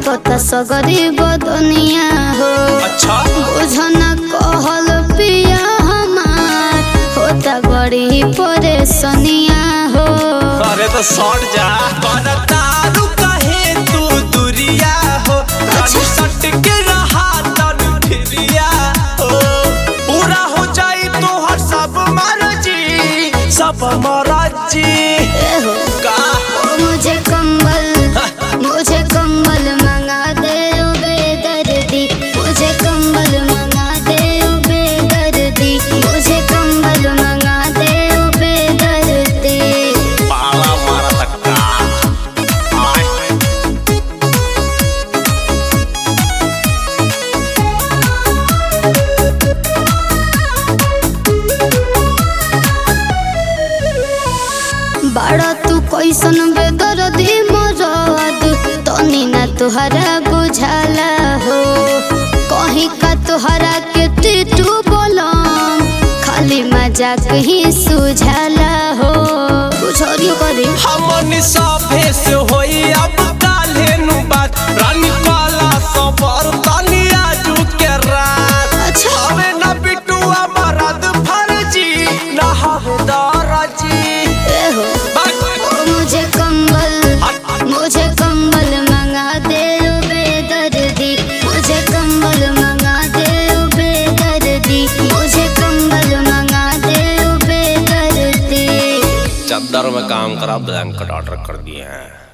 कापता सगरी बदनिया हो। अच्छा बुझना कहल पिया हमार होता बड़ी परेशानिया हो। अरे तो सट जा दारू कहे तू दुरिया हो। अच्छा सट के रहा तनु फिरिया हो। पूरा हो जाई तो हर सब मर्जी सब मर्जी हो का मुझे कंबल मंगा दे ओ बेदर्दी। मुझे कंबल मंगा दे ओ बेदर्दी। मुझे कंबल मंगा दे ओ बेदर्दी। पाला मारा तक्का बड़ा तू कैसन बेदर्दी मरद तनी ना तुहरा बुझाला हो। कहीं का तुहरा के टिटू बोलम खाली मजाक ही सुझाला हो। बुझरियो करी हमनी सभे से होई अब काल्हे नु बात। रानी काला सबर तनी आजू के रात। अच्छा हवे ना बिटुआ मरद फर्जी ना हवदारजी हो मुझे कंबल मंगा दे ओ बेदर्दी। मुझे कंबल मंगा दे ओ बेदर्दी। मुझे कंबल मंगा दे ओ बेदर्दी। चद्दर में काम करा ब्लैंकेट ऑर्डर कर दिए हैं।